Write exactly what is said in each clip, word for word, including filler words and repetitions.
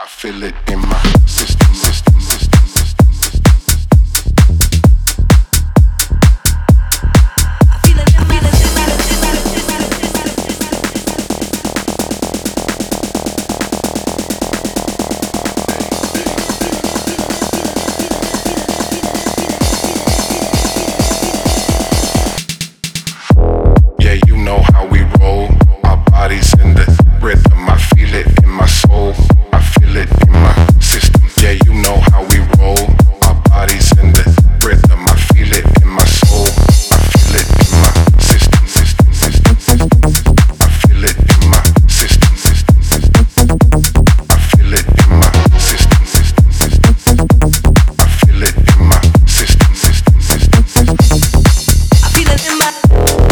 I feel it in my system, system, system, system, system. I feel it in my system. Yeah, you know how we roll. Our bodies in the rhythm. I feel it in my soul. I feel it in my system. Yeah, you know how we roll. Our bodies in the rhythm. I feel it in my soul. I feel it in my system, system, system, system. I feel it in my system, system, system. I feel it in my system, system, system. I feel it in my system, system, system. I feel it in my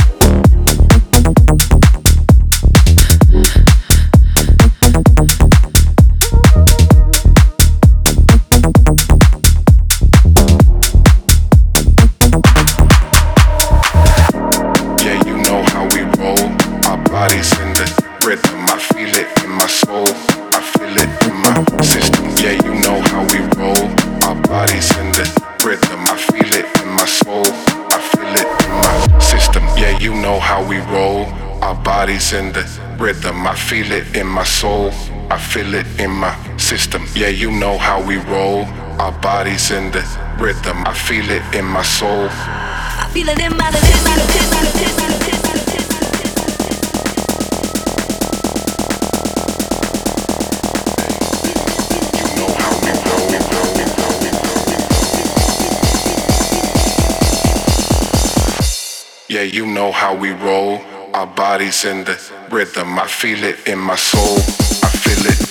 bodies in the rhythm. I feel it in my soul. I feel it in my system. Yeah, you know how we roll. Our bodies in the rhythm. I feel it in my soul. I feel it in my system. Yeah, you know how we roll. Our bodies in the rhythm. I feel it in my soul. I feel it in my system. Yeah, you know how we roll. Our bodies in the rhythm. I feel it in my soul. I feel it in my system. Yeah, you know how we roll. Our bodies in the rhythm. I feel it in my soul. I feel it